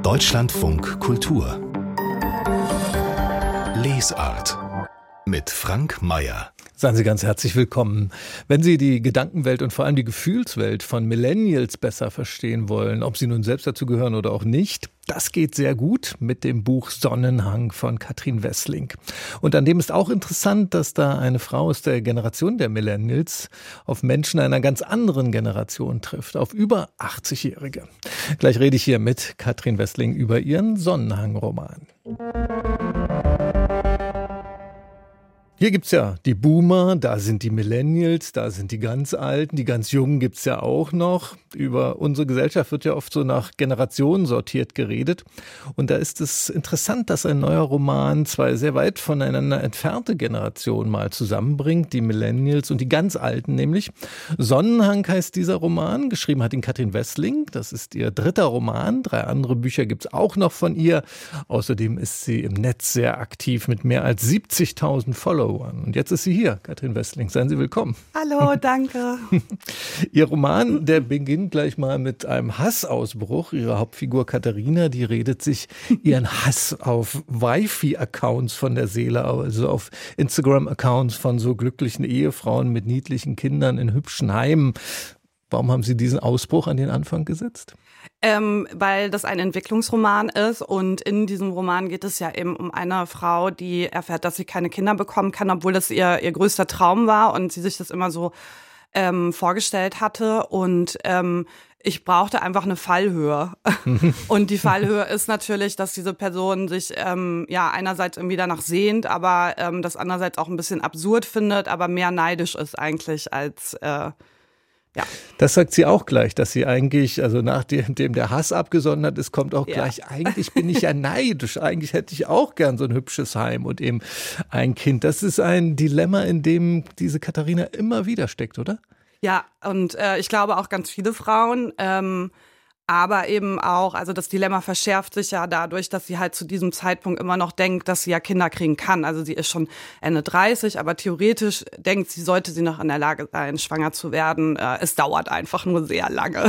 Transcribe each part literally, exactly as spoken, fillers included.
Deutschlandfunk Kultur Lesart mit Frank Mayer. Seien Sie ganz herzlich willkommen. Wenn Sie die Gedankenwelt und vor allem die Gefühlswelt von Millennials besser verstehen wollen, ob sie nun selbst dazu gehören oder auch nicht, das geht sehr gut mit dem Buch Sonnenhang von Katrin Wessling. Und an dem ist auch interessant, dass da eine Frau aus der Generation der Millennials auf Menschen einer ganz anderen Generation trifft, auf über achtzigjährige. Gleich rede ich hier mit Katrin Wessling über ihren Sonnenhang-Roman. Hier gibt's ja die Boomer, da sind die Millennials, da sind die ganz Alten, die ganz Jungen gibt's ja auch noch. Über unsere Gesellschaft wird ja oft so nach Generationen sortiert geredet. Und da ist es interessant, dass ein neuer Roman zwei sehr weit voneinander entfernte Generationen mal zusammenbringt, die Millennials und die ganz Alten nämlich. Sonnenhang heißt dieser Roman, geschrieben hat ihn Katrin Wessling. Das ist ihr dritter Roman, drei andere Bücher gibt's auch noch von ihr. Außerdem ist sie im Netz sehr aktiv mit mehr als siebzigtausend Followern. Und jetzt ist sie hier, Katrin Wessling. Seien Sie willkommen. Hallo, danke. Ihr Roman, der beginnt gleich mal mit einem Hassausbruch. Ihre Hauptfigur Katharina, die redet sich ihren Hass auf Wifi-Accounts von der Seele, also auf Instagram-Accounts von so glücklichen Ehefrauen mit niedlichen Kindern in hübschen Heimen. Warum haben Sie diesen Ausbruch an den Anfang gesetzt? Ähm, weil das ein Entwicklungsroman ist und in diesem Roman geht es ja eben um eine Frau, die erfährt, dass sie keine Kinder bekommen kann, obwohl das ihr ihr größter Traum war und sie sich das immer so ähm, vorgestellt hatte und ähm, ich brauchte einfach eine Fallhöhe. Und die Fallhöhe ist natürlich, dass diese Person sich ähm, ja einerseits irgendwie danach sehnt, aber ähm, das andererseits auch ein bisschen absurd findet, aber mehr neidisch ist eigentlich als äh, Ja. Das sagt sie auch gleich, dass sie eigentlich, also nachdem der Hass abgesondert ist, kommt auch gleich, ja. Eigentlich bin ich ja neidisch, eigentlich hätte ich auch gern so ein hübsches Heim und eben ein Kind. Das ist ein Dilemma, in dem diese Katharina immer wieder steckt, oder? Ja, und äh, ich glaube auch ganz viele Frauen, ähm, aber eben auch, also das Dilemma verschärft sich ja dadurch, dass sie halt zu diesem Zeitpunkt immer noch denkt, dass sie ja Kinder kriegen kann. Also sie ist schon Ende dreißig, aber theoretisch denkt sie, sollte sie noch in der Lage sein, schwanger zu werden. Es dauert einfach nur sehr lange.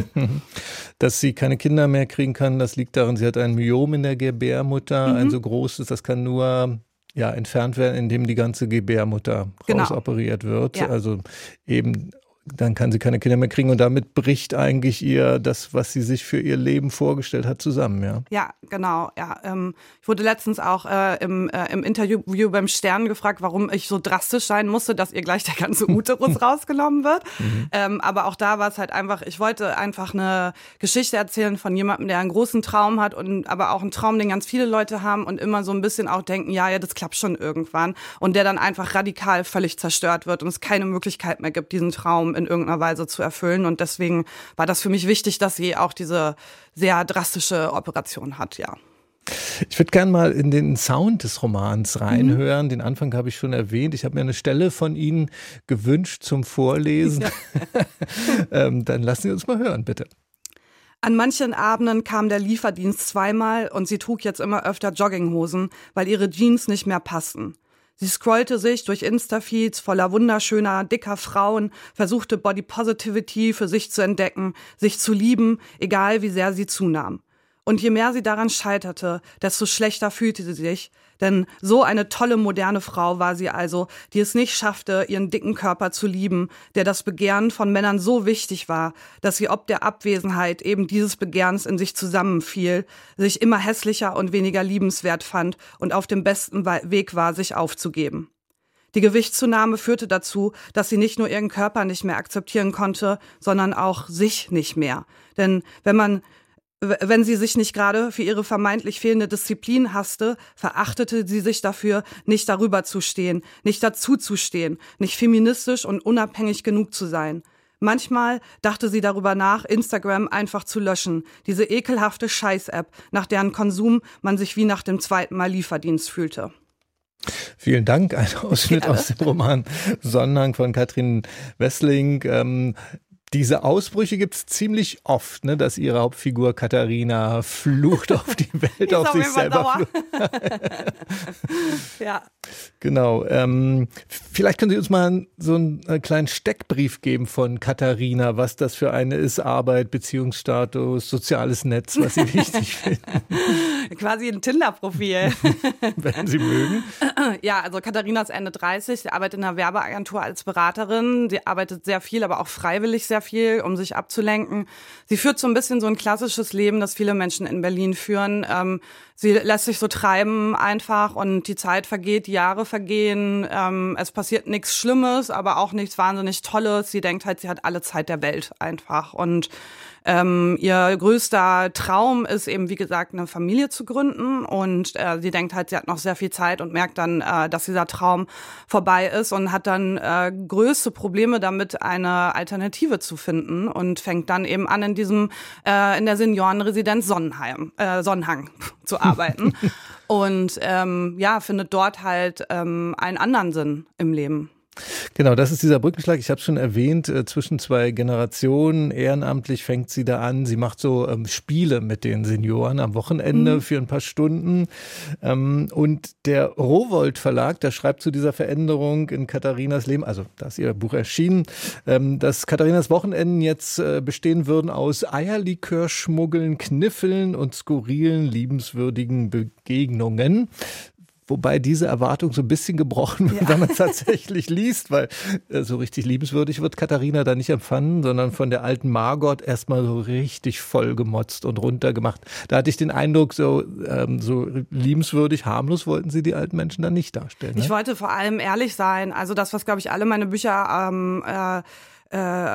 Dass sie keine Kinder mehr kriegen kann, das liegt daran, sie hat ein Myom in der Gebärmutter, mhm. ein so großes, das kann nur ja, entfernt werden, indem die ganze Gebärmutter genau. rausoperiert wird. Ja. Also eben dann kann sie keine Kinder mehr kriegen und damit bricht eigentlich ihr das, was sie sich für ihr Leben vorgestellt hat, zusammen, ja? Ja, genau, ja. Ähm, ich wurde letztens auch äh, im, äh, im Interview beim Stern gefragt, warum ich so drastisch sein musste, dass ihr gleich der ganze Uterus rausgenommen wird. Mhm. Ähm, aber auch da war es halt einfach, ich wollte einfach eine Geschichte erzählen von jemandem, der einen großen Traum hat und aber auch einen Traum, den ganz viele Leute haben und immer so ein bisschen auch denken, ja, ja, das klappt schon irgendwann. Und der dann einfach radikal völlig zerstört wird und es keine Möglichkeit mehr gibt, diesen Traum in irgendeiner Weise zu erfüllen. Und deswegen war das für mich wichtig, dass sie auch diese sehr drastische Operation hat, ja. Ich würde gerne mal in den Sound des Romans reinhören. Mhm. Den Anfang habe ich schon erwähnt. Ich habe mir eine Stelle von Ihnen gewünscht zum Vorlesen. Ja. ähm, dann lassen Sie uns mal hören, bitte. An manchen Abenden kam der Lieferdienst zweimal und sie trug jetzt immer öfter Jogginghosen, weil ihre Jeans nicht mehr passten. Sie scrollte sich durch Insta-Feeds voller wunderschöner, dicker Frauen, versuchte Body Positivity für sich zu entdecken, sich zu lieben, egal wie sehr sie zunahm. Und je mehr sie daran scheiterte, desto schlechter fühlte sie sich, denn so eine tolle, moderne Frau war sie also, die es nicht schaffte, ihren dicken Körper zu lieben, der das Begehren von Männern so wichtig war, dass sie ob der Abwesenheit eben dieses Begehrens in sich zusammenfiel, sich immer hässlicher und weniger liebenswert fand und auf dem besten Weg war, sich aufzugeben. Die Gewichtszunahme führte dazu, dass sie nicht nur ihren Körper nicht mehr akzeptieren konnte, sondern auch sich nicht mehr. Denn wenn man Wenn sie sich nicht gerade für ihre vermeintlich fehlende Disziplin hasste, verachtete sie sich dafür, nicht darüber zu stehen, nicht dazu zu stehen, nicht feministisch und unabhängig genug zu sein. Manchmal dachte sie darüber nach, Instagram einfach zu löschen, diese ekelhafte Scheiß-App, nach deren Konsum man sich wie nach dem zweiten Mal Lieferdienst fühlte. Vielen Dank. Ein Ausschnitt aus dem Roman Sonnenhang von Katrin Wessling. Ähm Diese Ausbrüche gibt es ziemlich oft, ne, dass ihre Hauptfigur Katharina flucht auf die Welt, auf sich selber. Ja. Genau. Ähm, vielleicht können Sie uns mal so einen, einen kleinen Steckbrief geben von Katharina, was das für eine ist, Arbeit, Beziehungsstatus, soziales Netz, was Sie wichtig finden. Quasi ein Tinder-Profil. Wenn Sie mögen. Ja, also Katharina ist Ende dreißig, sie arbeitet in einer Werbeagentur als Beraterin. Sie arbeitet sehr viel, aber auch freiwillig sehr viel, um sich abzulenken. Sie führt so ein bisschen so ein klassisches Leben, das viele Menschen in Berlin führen. Ähm, sie lässt sich so treiben einfach und die Zeit vergeht, die Jahre vergehen. Ähm, es passiert nichts Schlimmes, aber auch nichts wahnsinnig Tolles. Sie denkt halt, sie hat alle Zeit der Welt einfach. Und Ähm, ihr größter Traum ist eben, wie gesagt, eine Familie zu gründen und äh, sie denkt halt, sie hat noch sehr viel Zeit und merkt dann, äh, dass dieser Traum vorbei ist und hat dann äh, größte Probleme damit, eine Alternative zu finden und fängt dann eben an, in diesem äh, in der Seniorenresidenz Sonnenheim, äh, Sonnenhang zu arbeiten und ähm, ja, findet dort halt ähm, einen anderen Sinn im Leben. Genau, das ist dieser Brückenschlag, ich habe es schon erwähnt, äh, zwischen zwei Generationen. Ehrenamtlich fängt sie da an. Sie macht so ähm, Spiele mit den Senioren am Wochenende mhm. für ein paar Stunden. Ähm, und der Rowohlt Verlag, der schreibt zu dieser Veränderung in Katharinas Leben, also da ist ihr Buch erschienen, ähm, dass Katharinas Wochenenden jetzt äh, bestehen würden aus Eierlikörschmuggeln, Kniffeln und skurrilen, liebenswürdigen Begegnungen. Wobei diese Erwartung so ein bisschen gebrochen wird, ja. wenn man es tatsächlich liest, weil äh, so richtig liebenswürdig wird Katharina da nicht empfangen, sondern von der alten Margot erstmal so richtig vollgemotzt und runtergemacht. Da hatte ich den Eindruck, so, ähm, so liebenswürdig, harmlos wollten sie die alten Menschen dann nicht darstellen. Ne? Ich wollte vor allem ehrlich sein. Also das, was, glaube ich, alle meine Bücher ähm, äh, äh,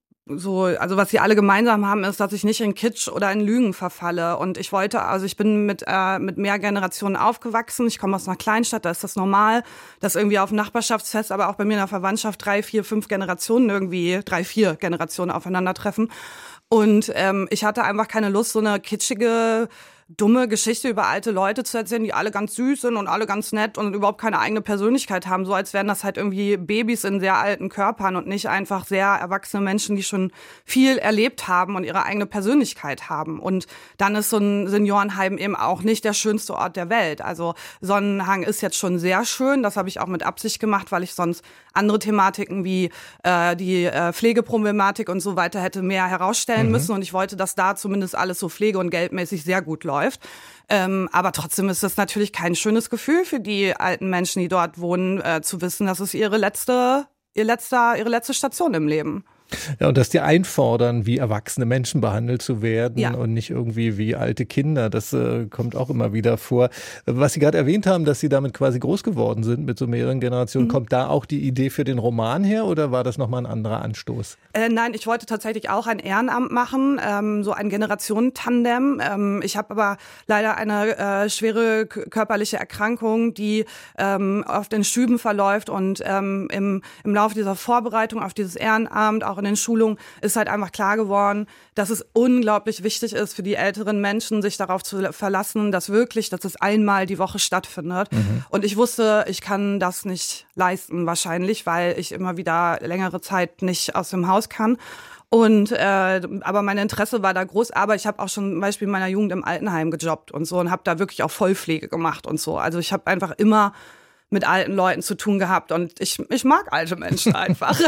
so, also was sie alle gemeinsam haben, ist, dass ich nicht in Kitsch oder in Lügen verfalle. Und ich wollte, also ich bin mit äh, mit mehr Generationen aufgewachsen. Ich komme aus einer Kleinstadt, da ist das normal, dass irgendwie auf dem Nachbarschaftsfest, aber auch bei mir in der Verwandtschaft drei, vier, fünf Generationen irgendwie, drei, vier Generationen aufeinandertreffen. Und ähm, ich hatte einfach keine Lust, so eine kitschige, dumme Geschichte über alte Leute zu erzählen, die alle ganz süß sind und alle ganz nett und überhaupt keine eigene Persönlichkeit haben, so als wären das halt irgendwie Babys in sehr alten Körpern und nicht einfach sehr erwachsene Menschen, die schon viel erlebt haben und ihre eigene Persönlichkeit haben. Und dann ist so ein Seniorenheim eben auch nicht der schönste Ort der Welt. Also Sonnenhang ist jetzt schon sehr schön, das habe ich auch mit Absicht gemacht, weil ich sonst andere Thematiken wie äh, die äh, Pflegeproblematik und so weiter hätte mehr herausstellen mhm. müssen und ich wollte, dass da zumindest alles so pflege- und geldmäßig sehr gut läuft. Läuft. Ähm, aber trotzdem ist es natürlich kein schönes Gefühl für die alten Menschen, die dort wohnen, äh, zu wissen, dass es ihre letzte, ihr letzter, ihre letzte Station im Leben. Ja, und dass die einfordern, wie erwachsene Menschen behandelt zu werden ja. und nicht irgendwie wie alte Kinder. Das äh, kommt auch immer wieder vor. Was Sie gerade erwähnt haben, dass Sie damit quasi groß geworden sind mit so mehreren Generationen, mhm. kommt da auch die Idee für den Roman her oder war das nochmal ein anderer Anstoß? Äh, nein, ich wollte tatsächlich auch ein Ehrenamt machen, ähm, so ein Generationentandem. Ähm, ich habe aber leider eine äh, schwere k- körperliche Erkrankung, die ähm, auf den Schüben verläuft und ähm, im, im Laufe dieser Vorbereitung auf dieses Ehrenamt, auch in den Schulungen, ist halt einfach klar geworden, dass es unglaublich wichtig ist für die älteren Menschen, sich darauf zu verlassen, dass wirklich, dass es einmal die Woche stattfindet. Mhm. Und ich wusste, ich kann das nicht leisten wahrscheinlich, weil ich immer wieder längere Zeit nicht aus dem Haus kann. Und äh, aber mein Interesse war da groß, aber ich habe auch schon zum Beispiel in meiner Jugend im Altenheim gejobbt und so und habe da wirklich auch Vollpflege gemacht und so. Also ich habe einfach immer mit alten Leuten zu tun gehabt und ich, ich mag alte Menschen einfach.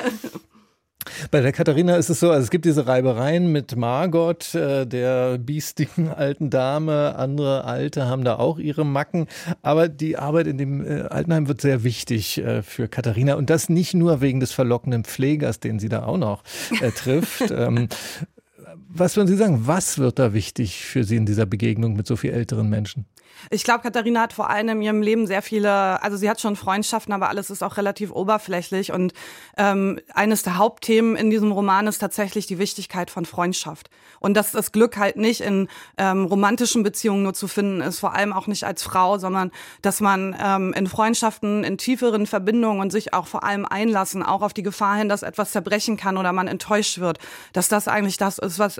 Bei der Katharina ist es so, also es gibt diese Reibereien mit Margot, äh, der biestigen alten Dame. Andere Alte haben da auch ihre Macken. Aber die Arbeit in dem äh, Altenheim wird sehr wichtig äh, für Katharina. Und das nicht nur wegen des verlockenden Pflegers, den sie da auch noch äh, trifft. ähm, was würden Sie sagen, was wird da wichtig für Sie in dieser Begegnung mit so viel älteren Menschen? Ich glaube, Katharina hat vor allem in ihrem Leben sehr viele, also sie hat schon Freundschaften, aber alles ist auch relativ oberflächlich und ähm, eines der Hauptthemen in diesem Roman ist tatsächlich die Wichtigkeit von Freundschaft und dass das Glück halt nicht in ähm, romantischen Beziehungen nur zu finden ist, vor allem auch nicht als Frau, sondern dass man ähm, in Freundschaften, in tieferen Verbindungen und sich auch vor allem einlassen, auch auf die Gefahr hin, dass etwas zerbrechen kann oder man enttäuscht wird, dass das eigentlich das ist, was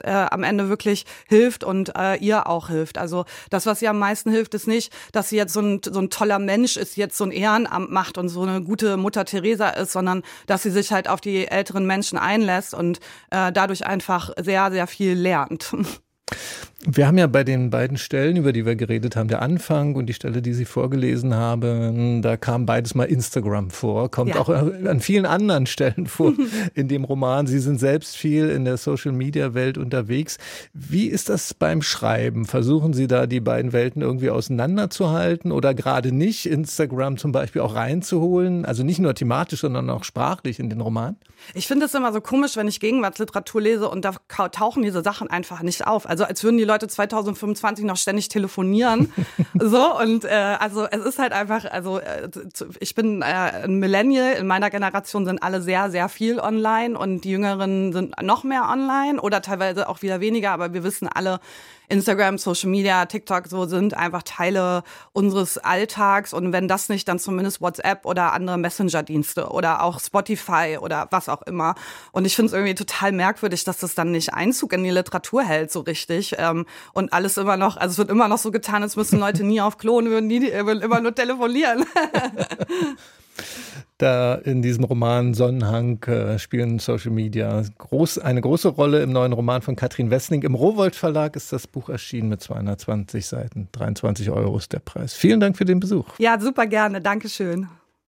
äh, am Ende wirklich hilft und äh, ihr auch hilft. Also das, was ihr am meisten hilft, ist nicht, dass sie jetzt so ein, so ein toller Mensch ist, jetzt so ein Ehrenamt macht und so eine gute Mutter Teresa ist, sondern dass sie sich halt auf die älteren Menschen einlässt und äh, dadurch einfach sehr, sehr viel lernt. Wir haben ja bei den beiden Stellen, über die wir geredet haben, der Anfang und die Stelle, die Sie vorgelesen haben, da kam beides mal Instagram vor, kommt ja auch an vielen anderen Stellen vor in dem Roman. Sie sind selbst viel in der Social-Media-Welt unterwegs. Wie ist das beim Schreiben? Versuchen Sie da die beiden Welten irgendwie auseinanderzuhalten oder gerade nicht, Instagram zum Beispiel auch reinzuholen? Also nicht nur thematisch, sondern auch sprachlich in den Roman? Ich finde es immer so komisch, wenn ich Gegenwartsliteratur lese und da tauchen diese Sachen einfach nicht auf. Also als würden die Leute zwanzig fünfundzwanzig noch ständig telefonieren. So, und äh, also es ist halt einfach, also äh, ich bin äh, ein Millennial, in meiner Generation sind alle sehr, sehr viel online und die Jüngeren sind noch mehr online oder teilweise auch wieder weniger, aber wir wissen alle, Instagram, Social Media, TikTok, so sind einfach Teile unseres Alltags und wenn das nicht, dann zumindest WhatsApp oder andere Messenger-Dienste oder auch Spotify oder was auch immer. Und ich finde es irgendwie total merkwürdig, dass das dann nicht Einzug in die Literatur hält, so richtig. Und alles immer noch, also es wird immer noch so getan, als müssen Leute nie auf Klo und würden, nie, würden immer nur telefonieren. Da in diesem Roman Sonnenhang äh, spielen Social Media groß, eine große Rolle. Im neuen Roman von Katrin Wessling. Im Rowohlt Verlag ist das Buch erschienen mit zweihundertzwanzig Seiten. dreiundzwanzig Euro ist der Preis. Vielen Dank für den Besuch. Ja, super gerne. Dankeschön.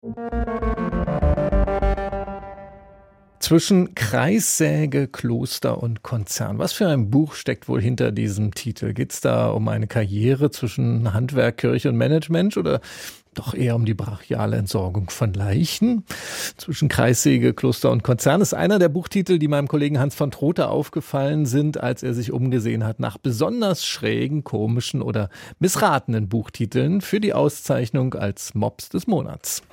Zwischen Kreissäge, Kloster und Konzern. Was für ein Buch steckt wohl hinter diesem Titel? Geht es da um eine Karriere zwischen Handwerk, Kirche und Management oder doch eher um die brachiale Entsorgung von Leichen? Zwischen Kreissäge, Kloster und Konzern ist einer der Buchtitel, die meinem Kollegen Hans von Trotha aufgefallen sind, als er sich umgesehen hat nach besonders schrägen, komischen oder missratenen Buchtiteln für die Auszeichnung als Mops des Monats.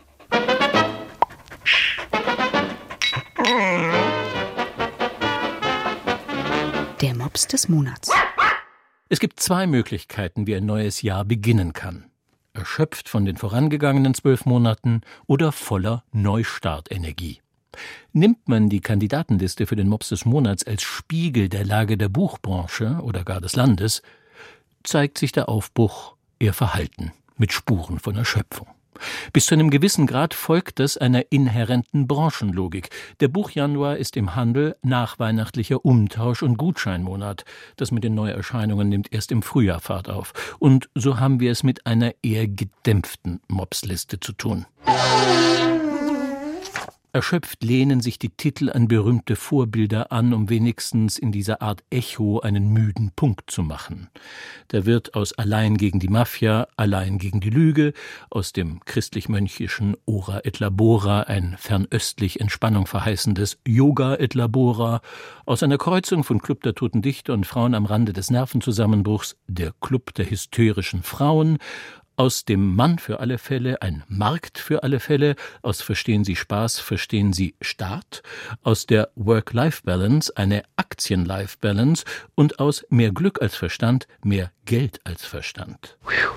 Der Mops des Monats. Es gibt zwei Möglichkeiten, wie ein neues Jahr beginnen kann. Erschöpft von den vorangegangenen zwölf Monaten oder voller Neustartenergie. Nimmt man die Kandidatenliste für den Mops des Monats als Spiegel der Lage der Buchbranche oder gar des Landes, zeigt sich der Aufbruch eher verhalten, mit Spuren von Erschöpfung. Bis zu einem gewissen Grad folgt das einer inhärenten Branchenlogik. Der Buchjanuar ist im Handel nachweihnachtlicher Umtausch- und Gutscheinmonat. Das mit den Neuerscheinungen nimmt erst im Frühjahr Fahrt auf. Und so haben wir es mit einer eher gedämpften Mopsliste zu tun. Erschöpft lehnen sich die Titel an berühmte Vorbilder an, um wenigstens in dieser Art Echo einen müden Punkt zu machen. Da wird aus Allein gegen die Mafia, Allein gegen die Lüge, aus dem christlich-mönchischen Ora et Labora ein fernöstlich Entspannung verheißendes Yoga et Labora, aus einer Kreuzung von Club der Toten Dichter und Frauen am Rande des Nervenzusammenbruchs der Club der hysterischen Frauen, aus dem Mann für alle Fälle ein Markt für alle Fälle, aus Verstehen Sie Spaß, verstehen Sie Staat, aus der Work-Life-Balance eine Aktien-Life-Balance und aus mehr Glück als Verstand mehr Geld als Verstand.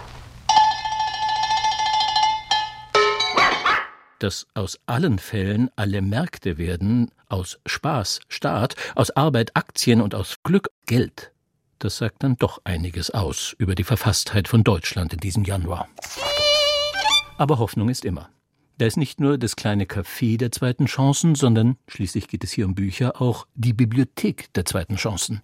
Dass aus allen Fällen alle Märkte werden, aus Spaß Staat, aus Arbeit Aktien und aus Glück Geld. Das sagt dann doch einiges aus über die Verfasstheit von Deutschland in diesem Januar. Aber Hoffnung ist immer. Da ist nicht nur das kleine Café der zweiten Chancen, sondern, schließlich geht es hier um Bücher, auch die Bibliothek der zweiten Chancen.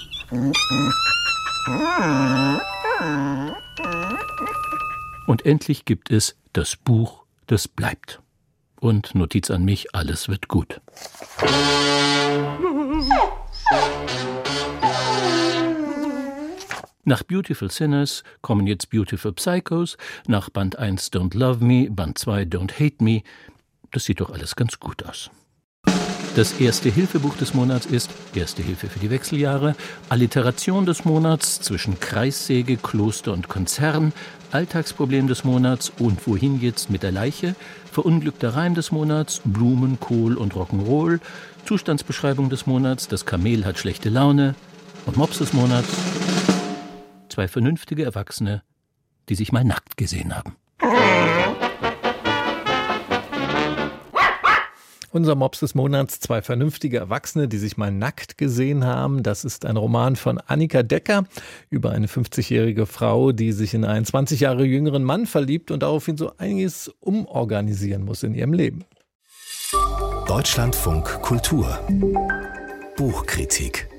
Und endlich gibt es das Buch, das bleibt. Und Notiz an mich, alles wird gut. Nach Beautiful Sinners kommen jetzt Beautiful Psychos, nach Band eins Don't Love Me, Band zwei Don't Hate Me. Das sieht doch alles ganz gut aus. Das Erste-Hilfe-Buch des Monats ist Erste Hilfe für die Wechseljahre, Alliteration des Monats zwischen Kreissäge, Kloster und Konzern, Alltagsproblem des Monats und Wohin jetzt mit der Leiche, verunglückter Reim des Monats, Blumen, Kohl und Rock'n'Roll, Zustandsbeschreibung des Monats, das Kamel hat schlechte Laune und Mops des Monats. Zwei vernünftige Erwachsene, die sich mal nackt gesehen haben. Unser Mops des Monats, zwei vernünftige Erwachsene, die sich mal nackt gesehen haben. Das ist ein Roman von Annika Decker über eine fünfzigjährige Frau, die sich in einen zwanzig Jahre jüngeren Mann verliebt und daraufhin so einiges umorganisieren muss in ihrem Leben. Deutschlandfunk Kultur Buchkritik.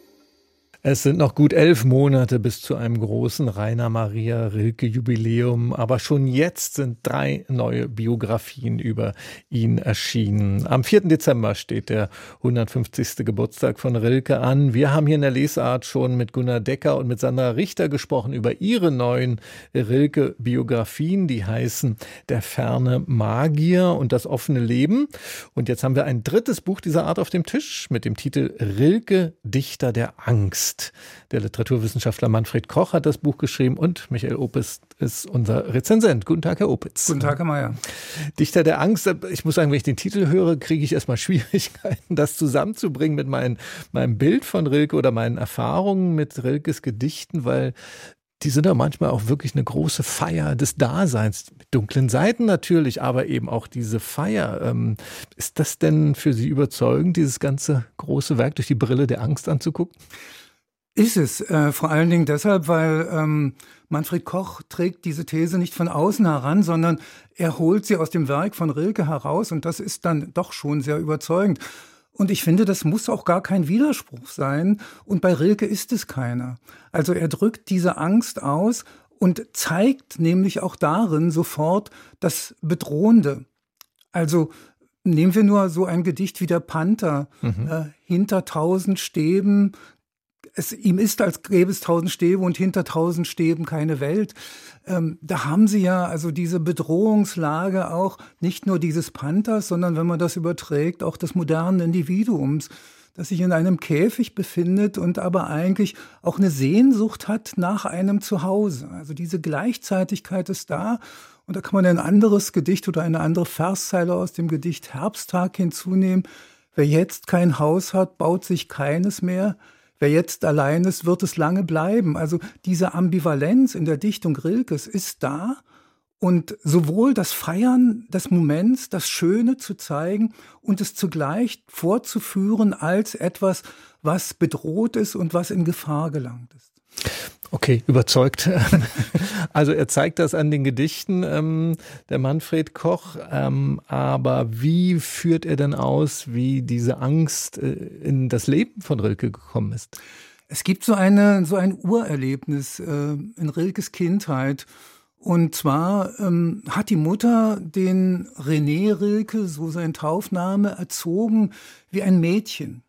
Es sind noch gut elf Monate bis zu einem großen Rainer Maria Rilke-Jubiläum, aber schon jetzt sind drei neue Biografien über ihn erschienen. Am vierten Dezember steht der hundertfünfzigste Geburtstag von Rilke an. Wir haben hier in der Lesart schon mit Gunnar Decker und mit Sandra Richter gesprochen über ihre neuen Rilke-Biografien, die heißen Der ferne Magier und das offene Leben. Und jetzt haben wir ein drittes Buch dieser Art auf dem Tisch mit dem Titel Rilke, Dichter der Angst. Der Literaturwissenschaftler Manfred Koch hat das Buch geschrieben und Michael Opitz ist unser Rezensent. Guten Tag, Herr Opitz. Guten Tag, Herr Mayer. Dichter der Angst. Ich muss sagen, wenn ich den Titel höre, kriege ich erstmal Schwierigkeiten, das zusammenzubringen mit mein, meinem Bild von Rilke oder meinen Erfahrungen mit Rilkes Gedichten, weil die sind ja manchmal auch wirklich eine große Feier des Daseins. Mit dunklen Seiten natürlich, aber eben auch diese Feier. Ähm, ist das denn für Sie überzeugend, dieses ganze große Werk durch die Brille der Angst anzugucken? Ist es, äh, vor allen Dingen deshalb, weil ähm, Manfred Koch trägt diese These nicht von außen heran, sondern er holt sie aus dem Werk von Rilke heraus und das ist dann doch schon sehr überzeugend. Und ich finde, das muss auch gar kein Widerspruch sein und bei Rilke ist es keiner. Also er drückt diese Angst aus und zeigt nämlich auch darin sofort das Bedrohende. Also nehmen wir nur so ein Gedicht wie der Panther, mhm. äh, hinter tausend Stäben. Es, ihm ist, als gäbe es tausend Stäbe und hinter tausend Stäben keine Welt. Ähm, da haben Sie ja also diese Bedrohungslage auch, nicht nur dieses Panthers, sondern wenn man das überträgt, auch des modernen Individuums, das sich in einem Käfig befindet und aber eigentlich auch eine Sehnsucht hat nach einem Zuhause. Also diese Gleichzeitigkeit ist da. Und da kann man ein anderes Gedicht oder eine andere Verszeile aus dem Gedicht Herbsttag hinzunehmen. Wer jetzt kein Haus hat, baut sich keines mehr. Wer jetzt allein ist, wird es lange bleiben. Also diese Ambivalenz in der Dichtung Rilkes ist da. Und sowohl das Feiern des Moments, das Schöne zu zeigen und es zugleich vorzuführen als etwas, was bedroht ist und was in Gefahr gelangt ist. Okay, überzeugt. Also er zeigt das an den Gedichten, ähm, der Manfred Koch. Ähm, aber wie führt er denn aus, wie diese Angst äh, in das Leben von Rilke gekommen ist? Es gibt so eine so ein Urerlebnis äh, in Rilkes Kindheit. Und zwar ähm, hat die Mutter den René Rilke, so sein Taufname, erzogen wie ein Mädchen.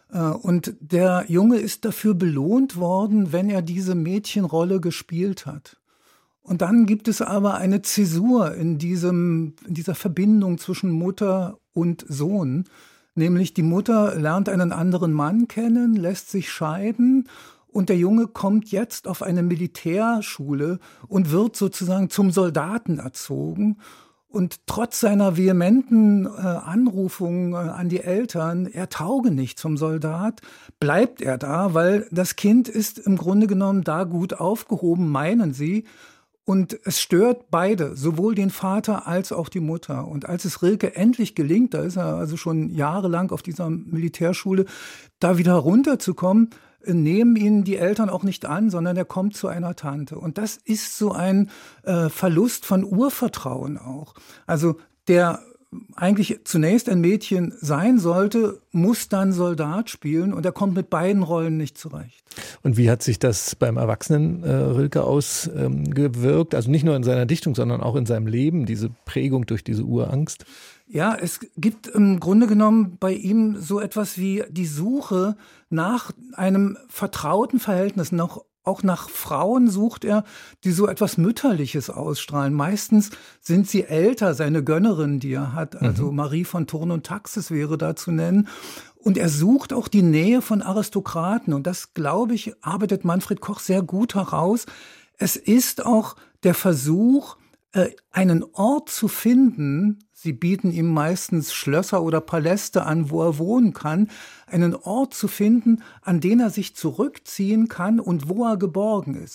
Und der Junge ist dafür belohnt worden, wenn er diese Mädchenrolle gespielt hat. Und dann gibt es aber eine Zäsur in diesem, in dieser Verbindung zwischen Mutter und Sohn. Nämlich die Mutter lernt einen anderen Mann kennen, lässt sich scheiden und der Junge kommt jetzt auf eine Militärschule und wird sozusagen zum Soldaten erzogen. Und trotz seiner vehementen äh, Anrufung äh, an die Eltern, er tauge nicht zum Soldat, bleibt er da, weil das Kind ist im Grunde genommen da gut aufgehoben, meinen sie. Und es stört beide, sowohl den Vater als auch die Mutter. Und als es Rilke endlich gelingt, da ist er also schon jahrelang auf dieser Militärschule, da wieder runterzukommen, nehmen ihn die Eltern auch nicht an, sondern er kommt zu einer Tante. Und das ist so ein äh, Verlust von Urvertrauen auch. Also der eigentlich zunächst ein Mädchen sein sollte, muss dann Soldat spielen und er kommt mit beiden Rollen nicht zurecht. Und wie hat sich das beim Erwachsenen äh, Rilke ausgewirkt? Ähm, also nicht nur in seiner Dichtung, sondern auch in seinem Leben, diese Prägung durch diese Urangst? Ja, es gibt im Grunde genommen bei ihm so etwas wie die Suche nach einem vertrauten Verhältnis, noch auch nach Frauen sucht er, die so etwas Mütterliches ausstrahlen. Meistens sind sie älter, seine Gönnerin, die er hat, also mhm. Marie von Thurn und Taxis wäre da zu nennen. Und er sucht auch die Nähe von Aristokraten. Und das, glaube ich, arbeitet Manfred Koch sehr gut heraus. Es ist auch der Versuch, einen Ort zu finden, sie bieten ihm meistens Schlösser oder Paläste an, wo er wohnen kann, einen Ort zu finden, an den er sich zurückziehen kann und wo er geborgen ist.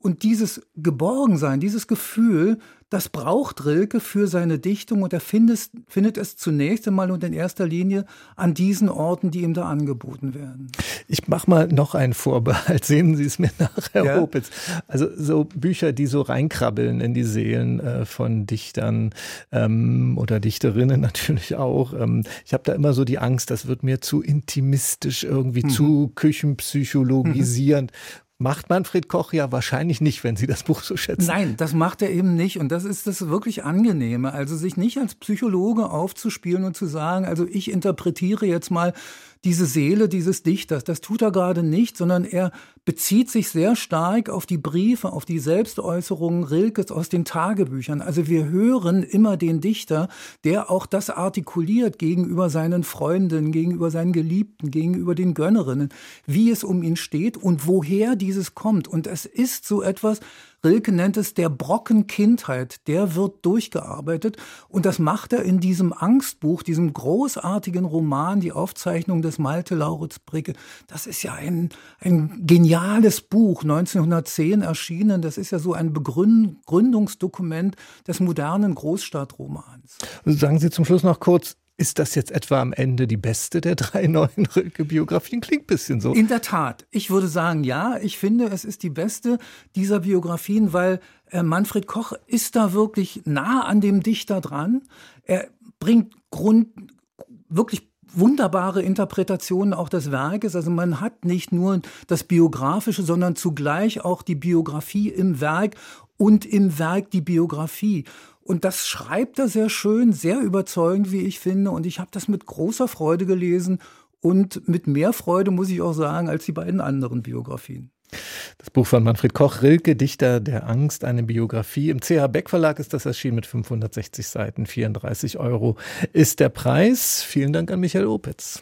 Und dieses Geborgensein, dieses Gefühl, das braucht Rilke für seine Dichtung und er findet, findet es zunächst einmal und in erster Linie an diesen Orten, die ihm da angeboten werden. Ich mache mal noch einen Vorbehalt, sehen Sie es mir nach, Herr Ja. Opitz. Also so Bücher, die so reinkrabbeln in die Seelen äh, von Dichtern ähm, oder Dichterinnen natürlich auch. Ähm, ich habe da immer so die Angst, das wird mir zu intimistisch, irgendwie mhm. zu küchenpsychologisierend. Mhm. Macht Manfred Koch ja wahrscheinlich nicht, wenn Sie das Buch so schätzen. Nein, das macht er eben nicht. Und das ist das wirklich Angenehme. Also sich nicht als Psychologe aufzuspielen und zu sagen, also ich interpretiere jetzt mal diese Seele dieses Dichters. Das tut er gerade nicht, sondern er bezieht sich sehr stark auf die Briefe, auf die Selbstäußerungen Rilkes aus den Tagebüchern. Also wir hören immer den Dichter, der auch das artikuliert gegenüber seinen Freunden, gegenüber seinen Geliebten, gegenüber den Gönnerinnen, wie es um ihn steht und woher dieses kommt. Und es ist so etwas, Rilke nennt es der Brocken Kindheit, der wird durchgearbeitet und das macht er in diesem Angstbuch, diesem großartigen Roman, die Aufzeichnung des Malte Lauritz Bricke. Das ist ja ein, ein geniales Buch, neunzehnhundertzehn erschienen, das ist ja so ein Begründungsdokument des modernen Großstadtromans. Sagen Sie zum Schluss noch kurz, ist das jetzt etwa am Ende die beste der drei neuen Rilke-Biografien? Klingt ein bisschen so. In der Tat. Ich würde sagen, ja, ich finde, es ist die beste dieser Biografien, weil äh, Manfred Koch ist da wirklich nah an dem Dichter dran. Er bringt Grund, wirklich wunderbare Interpretationen auch des Werkes. Also man hat nicht nur das Biografische, sondern zugleich auch die Biografie im Werk und im Werk die Biografie. Und das schreibt er sehr schön, sehr überzeugend, wie ich finde. Und ich habe das mit großer Freude gelesen und mit mehr Freude, muss ich auch sagen, als die beiden anderen Biografien. Das Buch von Manfred Koch, Rilke, Dichter der Angst, eine Biografie. Im C H Beck Verlag ist das erschienen mit fünfhundertsechzig Seiten, vierunddreißig Euro ist der Preis. Vielen Dank an Michael Opitz.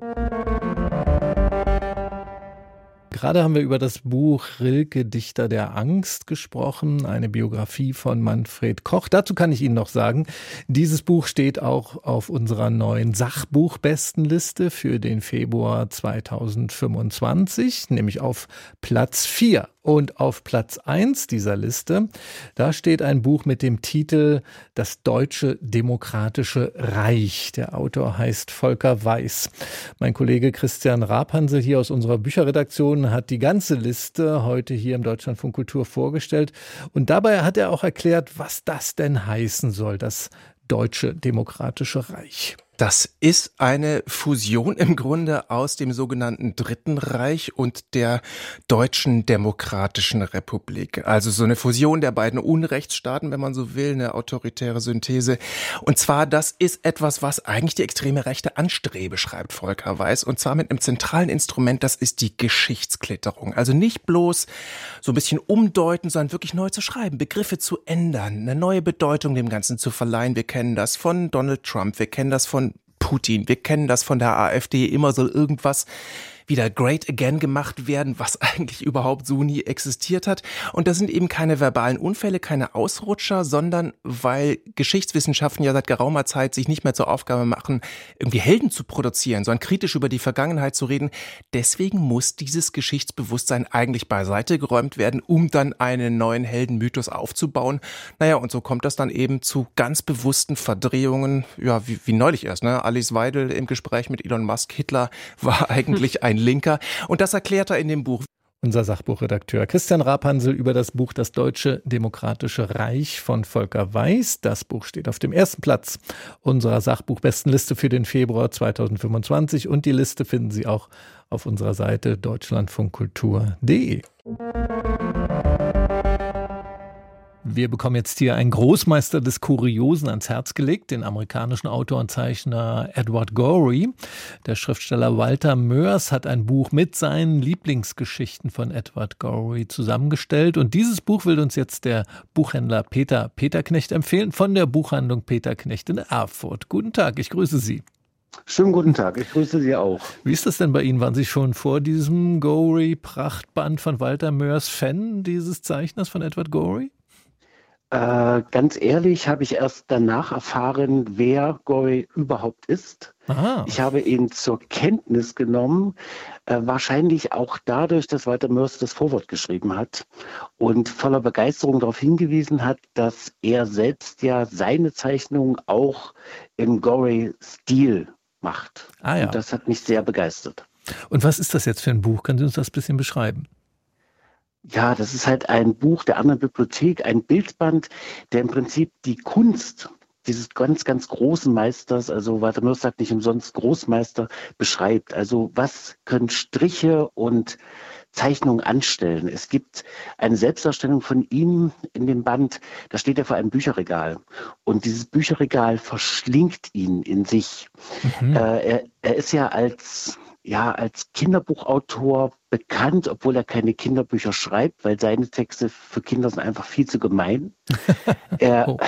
Gerade haben wir über das Buch Rilke, Dichter der Angst gesprochen, eine Biografie von Manfred Koch. Dazu kann ich Ihnen noch sagen, dieses Buch steht auch auf unserer neuen Sachbuchbestenliste für den Februar zweitausendfünfundzwanzig, nämlich auf Platz vier. Und auf Platz eins dieser Liste, da steht ein Buch mit dem Titel Das Deutsche Demokratische Reich. Der Autor heißt Volker Weiß. Mein Kollege Christian Rapansel hier aus unserer Bücherredaktion hat die ganze Liste heute hier im Deutschlandfunk Kultur vorgestellt. Und dabei hat er auch erklärt, was das denn heißen soll, das Deutsche Demokratische Reich. Das ist eine Fusion im Grunde aus dem sogenannten Dritten Reich und der Deutschen Demokratischen Republik. Also so eine Fusion der beiden Unrechtsstaaten, wenn man so will, eine autoritäre Synthese. Und zwar, das ist etwas, was eigentlich die extreme Rechte anstrebe, schreibt Volker Weiß. Und zwar mit einem zentralen Instrument, das ist die Geschichtsklitterung. Also nicht bloß so ein bisschen umdeuten, sondern wirklich neu zu schreiben, Begriffe zu ändern, eine neue Bedeutung dem Ganzen zu verleihen. Wir kennen das von Donald Trump, wir kennen das von Putin. Wir kennen das von der AfD, immer soll irgendwas wieder great again gemacht werden, was eigentlich überhaupt so nie existiert hat. Und das sind eben keine verbalen Unfälle, keine Ausrutscher, sondern weil Geschichtswissenschaften ja seit geraumer Zeit sich nicht mehr zur Aufgabe machen, irgendwie Helden zu produzieren, sondern kritisch über die Vergangenheit zu reden. Deswegen muss dieses Geschichtsbewusstsein eigentlich beiseite geräumt werden, um dann einen neuen Heldenmythos aufzubauen. Naja, und so kommt das dann eben zu ganz bewussten Verdrehungen, ja, wie, wie neulich erst, ne? Alice Weidel im Gespräch mit Elon Musk, Hitler war eigentlich ein Linker. Und das erklärt er in dem Buch. Unser Sachbuchredakteur Christian Rapansel über das Buch Das Deutsche Demokratische Reich von Volker Weiß. Das Buch steht auf dem ersten Platz unserer Sachbuchbestenliste für den Februar zweitausendfünfundzwanzig und die Liste finden Sie auch auf unserer Seite deutschlandfunkkultur punkt de. Wir bekommen jetzt hier einen Großmeister des Kuriosen ans Herz gelegt, den amerikanischen Autor und Zeichner Edward Gorey. Der Schriftsteller Walter Moers hat ein Buch mit seinen Lieblingsgeschichten von Edward Gorey zusammengestellt. Und dieses Buch will uns jetzt der Buchhändler Peter Peterknecht empfehlen von der Buchhandlung Peterknecht in Erfurt. Guten Tag, ich grüße Sie. Schönen guten Tag, ich grüße Sie auch. Wie ist das denn bei Ihnen? Waren Sie schon vor diesem Gorey-Prachtband von Walter Moers Fan dieses Zeichners von Edward Gorey? Äh, ganz ehrlich habe ich erst danach erfahren, wer Gorey überhaupt ist. Aha. Ich habe ihn zur Kenntnis genommen, äh, wahrscheinlich auch dadurch, dass Walter Mörs das Vorwort geschrieben hat und voller Begeisterung darauf hingewiesen hat, dass er selbst ja seine Zeichnungen auch im Gorey-Stil macht. Ah, ja. Und das hat mich sehr begeistert. Und was ist das jetzt für ein Buch? Können Sie uns das ein bisschen beschreiben? Ja, das ist halt ein Buch der anderen Bibliothek, ein Bildband, der im Prinzip die Kunst dieses ganz, ganz großen Meisters, also Walter Mörs sagt nicht umsonst Großmeister, beschreibt. Also was können Striche und Zeichnungen anstellen? Es gibt eine Selbstdarstellung von ihm in dem Band, da steht er vor einem Bücherregal und dieses Bücherregal verschlingt ihn in sich. Mhm. Äh, er, er ist ja als ja, als Kinderbuchautor bekannt, obwohl er keine Kinderbücher schreibt, weil seine Texte für Kinder sind einfach viel zu gemein. er, Oh.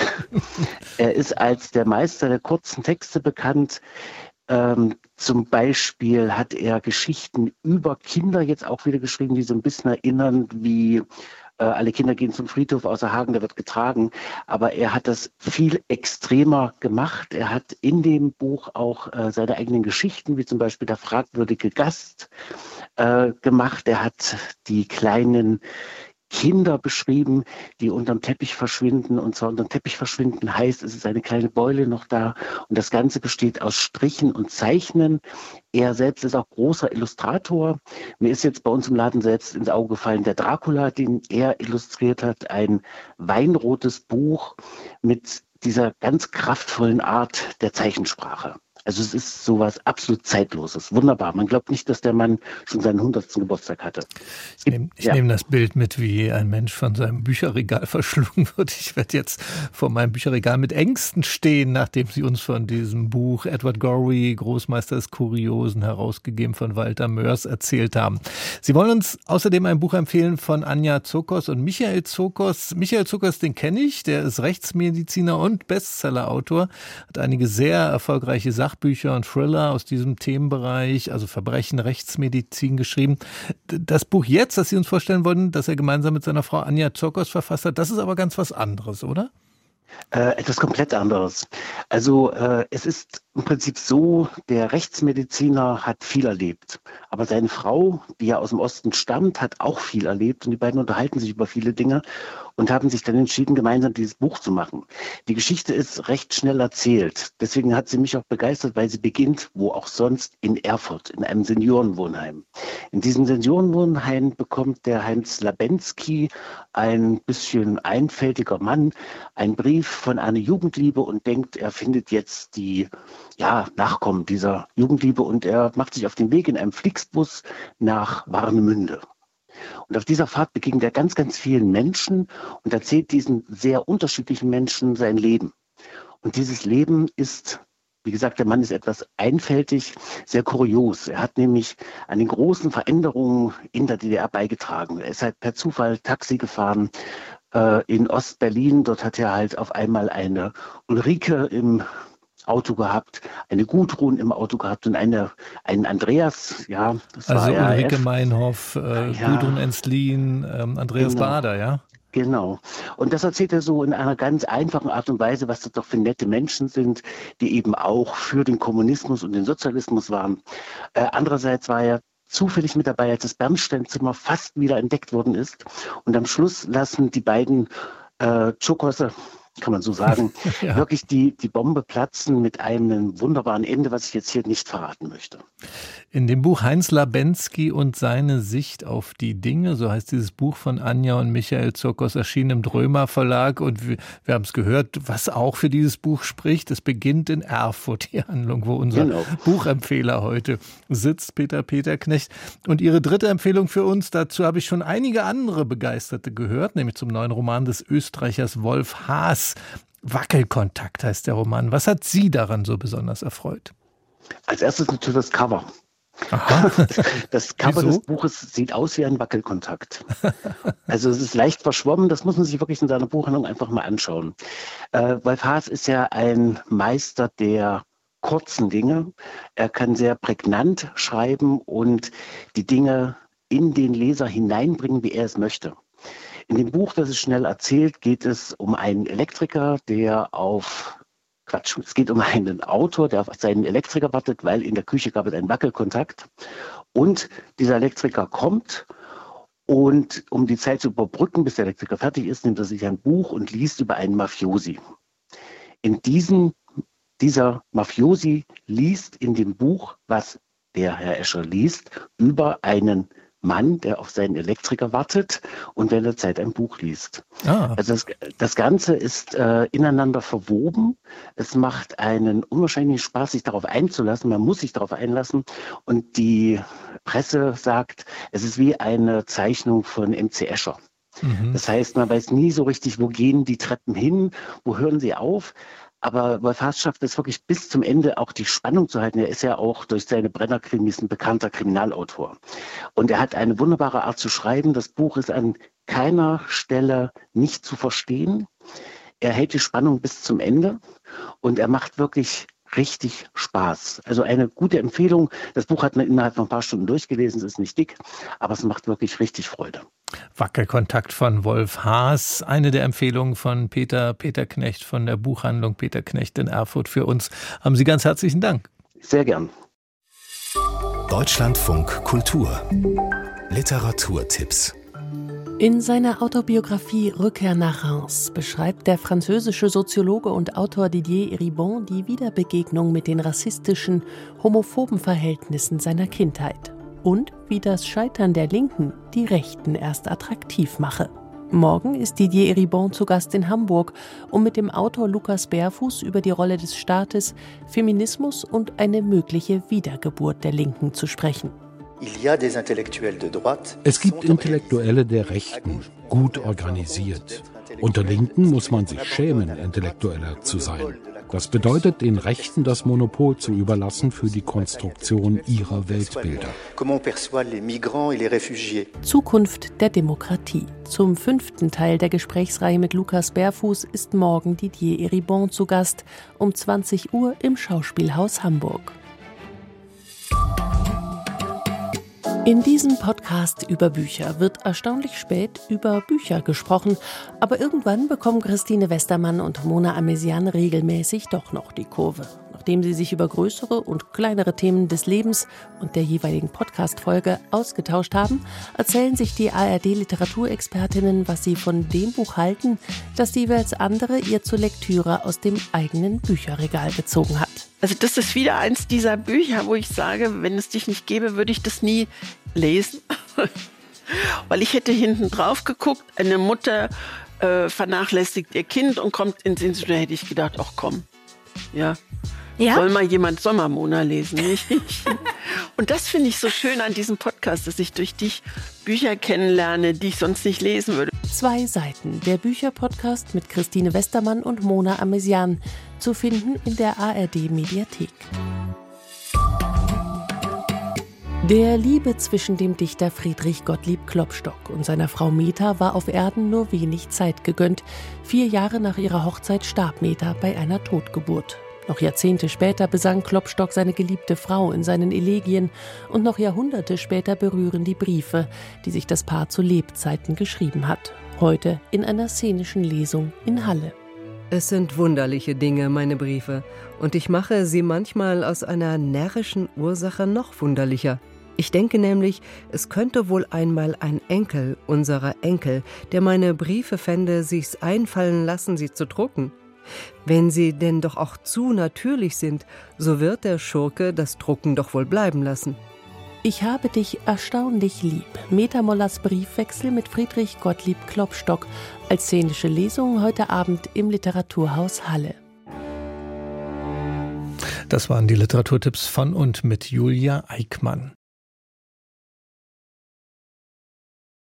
er ist als der Meister der kurzen Texte bekannt. Ähm, zum Beispiel hat er Geschichten über Kinder jetzt auch wieder geschrieben, die so ein bisschen erinnern wie äh, alle Kinder gehen zum Friedhof außer Hagen, der wird getragen. Aber er hat das viel extremer gemacht. Er hat in dem Buch auch äh, seine eigenen Geschichten, wie zum Beispiel der fragwürdige Gast, äh, gemacht. Er hat die kleinen Kinder beschrieben, die unterm Teppich verschwinden. Und zwar unterm Teppich verschwinden heißt, es ist eine kleine Beule noch da. Und das Ganze besteht aus Strichen und Zeichnen. Er selbst ist auch großer Illustrator. Mir ist jetzt bei uns im Laden selbst ins Auge gefallen der Dracula, den er illustriert hat. Ein weinrotes Buch mit dieser ganz kraftvollen Art der Zeichensprache. Also es ist sowas absolut Zeitloses. Wunderbar. Man glaubt nicht, dass der Mann schon seinen hundertsten Geburtstag hatte. Ich nehme ich Ja. nehm das Bild mit, wie ein Mensch von seinem Bücherregal verschlungen wird. Ich werde jetzt vor meinem Bücherregal mit Ängsten stehen, nachdem Sie uns von diesem Buch Edward Gorey, Großmeister des Kuriosen, herausgegeben von Walter Mörs, erzählt haben. Sie wollen uns außerdem ein Buch empfehlen von Anja Zokos und Michael Zokos. Michael Zokos, den kenne ich, der ist Rechtsmediziner und Bestsellerautor, hat einige sehr erfolgreiche Sachen Sachbücher und Thriller aus diesem Themenbereich, also Verbrechen, Rechtsmedizin geschrieben. Das Buch jetzt, das Sie uns vorstellen wollen, das er gemeinsam mit seiner Frau Anja Zokos verfasst hat, das ist aber ganz was anderes, oder? Äh, etwas komplett anderes. Also äh, es ist im Prinzip so, der Rechtsmediziner hat viel erlebt. Aber seine Frau, die ja aus dem Osten stammt, hat auch viel erlebt. Und die beiden unterhalten sich über viele Dinge und haben sich dann entschieden, gemeinsam dieses Buch zu machen. Die Geschichte ist recht schnell erzählt. Deswegen hat sie mich auch begeistert, weil sie beginnt, wo auch sonst, in Erfurt, in einem Seniorenwohnheim. In diesem Seniorenwohnheim bekommt der Heinz Labenski, ein bisschen einfältiger Mann, einen Brief von einer Jugendliebe und denkt, er findet jetzt die ja, Nachkommen dieser Jugendliebe und er macht sich auf den Weg in einem Flixbus nach Warnemünde. Und auf dieser Fahrt begegnet er ganz, ganz vielen Menschen und erzählt diesen sehr unterschiedlichen Menschen sein Leben. Und dieses Leben ist, wie gesagt, der Mann ist etwas einfältig, sehr kurios. Er hat nämlich an den großen Veränderungen in der D D R beigetragen. Er ist halt per Zufall Taxi gefahren äh, in Ostberlin. Dort hat er halt auf einmal eine Ulrike im Auto gehabt, eine Gudrun im Auto gehabt und eine, einen Andreas, ja. Das Also war Ulrike R A F. Meinhoff, äh, Ja. Gudrun Enslin, ähm, Andreas Genau. Bader, ja? Genau. Und das erzählt er so in einer ganz einfachen Art und Weise, was das doch für nette Menschen sind, die eben auch für den Kommunismus und den Sozialismus waren. Äh, andererseits war er zufällig mit dabei, als das Bernsteinzimmer fast wieder entdeckt worden ist. Und am Schluss lassen die beiden äh, Tschokosse, kann man so sagen, Ja. wirklich die, die Bombe platzen mit einem wunderbaren Ende, was ich jetzt hier nicht verraten möchte. In dem Buch Heinz Labenski und seine Sicht auf die Dinge, so heißt dieses Buch von Anja und Michael Zokos, erschienen im Drömer Verlag und wir, wir haben es gehört, was auch für dieses Buch spricht. Es beginnt in Erfurt, die Handlung, wo unser Genau. Buchempfehler heute sitzt, Peter Peterknecht. Und Ihre dritte Empfehlung für uns, dazu habe ich schon einige andere Begeisterte gehört, nämlich zum neuen Roman des Österreichers Wolf Haas. Wackelkontakt heißt der Roman. Was hat Sie daran so besonders erfreut? Als erstes natürlich das Cover. Aha. Das Cover Wieso? des Buches sieht aus wie ein Wackelkontakt. Also es ist leicht verschwommen, das muss man sich wirklich in seiner Buchhandlung einfach mal anschauen. Äh, Wolf Haas ist ja ein Meister der kurzen Dinge. Er kann sehr prägnant schreiben und die Dinge in den Leser hineinbringen, wie er es möchte. In dem Buch, das ist schnell erzählt, geht es um einen Elektriker, der auf Quatsch, es geht um einen Autor, der auf seinen Elektriker wartet, weil in der Küche gab es einen Wackelkontakt. Und dieser Elektriker kommt und um die Zeit zu überbrücken, bis der Elektriker fertig ist, nimmt er sich ein Buch und liest über einen Mafiosi. In diesem, dieser Mafiosi liest in dem Buch, was der Herr Escher liest, über einen Mann, der auf seinen Elektriker wartet und während der Zeit ein Buch liest. Ah. Also das, das Ganze ist äh, ineinander verwoben. Es macht einen unwahrscheinlichen Spaß, sich darauf einzulassen. Man muss sich darauf einlassen. Und die Presse sagt, es ist wie eine Zeichnung von M C Escher. Mhm. Das heißt, man weiß nie so richtig, wo gehen die Treppen hin, wo hören sie auf. Aber Wolf Haas schafft es wirklich bis zum Ende auch die Spannung zu halten. Er ist ja auch durch seine Brenner-Krimis ein bekannter Kriminalautor. Und er hat eine wunderbare Art zu schreiben. Das Buch ist an keiner Stelle nicht zu verstehen. Er hält die Spannung bis zum Ende und er macht wirklich richtig Spaß. Also eine gute Empfehlung. Das Buch hat man innerhalb von ein paar Stunden durchgelesen. Es ist nicht dick, aber es macht wirklich richtig Freude. Wackelkontakt von Wolf Haas, eine der Empfehlungen von Peter Peter Knecht von der Buchhandlung Peter Knecht in Erfurt für uns. Haben Sie ganz herzlichen Dank. Sehr gern. Deutschlandfunk Kultur. Literaturtipps. In seiner Autobiografie Rückkehr nach Reims beschreibt der französische Soziologe und Autor Didier Eribon die Wiederbegegnung mit den rassistischen, homophoben Verhältnissen seiner Kindheit und wie das Scheitern der Linken die Rechten erst attraktiv mache. Morgen ist Didier Eribon zu Gast in Hamburg, um mit dem Autor Lukas Berfuß über die Rolle des Staates, Feminismus und eine mögliche Wiedergeburt der Linken zu sprechen. Es gibt Intellektuelle der Rechten, gut organisiert. Unter Linken muss man sich schämen, Intellektueller zu sein. Das bedeutet, den Rechten das Monopol zu überlassen für die Konstruktion ihrer Weltbilder. Zukunft der Demokratie. Zum fünften Teil der Gesprächsreihe mit Lukas Berfuß ist morgen Didier Eribon zu Gast, um zwanzig Uhr im Schauspielhaus Hamburg. In diesem Podcast über Bücher wird erstaunlich spät über Bücher gesprochen, aber irgendwann bekommen Christine Westermann und Mona Amesian regelmäßig doch noch die Kurve. Nachdem sie sich über größere und kleinere Themen des Lebens und der jeweiligen Podcast-Folge ausgetauscht haben, erzählen sich die A R D-Literaturexpertinnen, was sie von dem Buch halten, das die jeweils andere ihr zur Lektüre aus dem eigenen Bücherregal gezogen hat. Also das ist wieder eins dieser Bücher, wo ich sage, wenn es dich nicht gäbe, würde ich das nie lesen. Weil ich hätte hinten drauf geguckt, eine Mutter äh, vernachlässigt ihr Kind und kommt ins Institut, da hätte ich gedacht, ach komm, ja. Ja? Soll mal jemand Sommermona lesen, nicht? Und das finde ich so schön an diesem Podcast, dass ich durch dich Bücher kennenlerne, die ich sonst nicht lesen würde. Zwei Seiten, der Bücherpodcast mit Christine Westermann und Mona Amesian, zu finden in der A R D-Mediathek. Der Liebe zwischen dem Dichter Friedrich Gottlieb Klopstock und seiner Frau Meta war auf Erden nur wenig Zeit gegönnt. Vier Jahre nach ihrer Hochzeit starb Meta bei einer Totgeburt. Noch Jahrzehnte später besang Klopstock seine geliebte Frau in seinen Elegien und noch Jahrhunderte später berühren die Briefe, die sich das Paar zu Lebzeiten geschrieben hat. Heute in einer szenischen Lesung in Halle. Es sind wunderliche Dinge, meine Briefe, und ich mache sie manchmal aus einer närrischen Ursache noch wunderlicher. Ich denke nämlich, es könnte wohl einmal ein Enkel unserer Enkel, der meine Briefe fände, sich's einfallen lassen, sie zu drucken. Wenn sie denn doch auch zu natürlich sind, so wird der Schurke das Drucken doch wohl bleiben lassen. Ich habe dich erstaunlich lieb. Meta Mollers Briefwechsel mit Friedrich Gottlieb Klopstock als szenische Lesung heute Abend im Literaturhaus Halle. Das waren die Literaturtipps von und mit Julia Eickmann.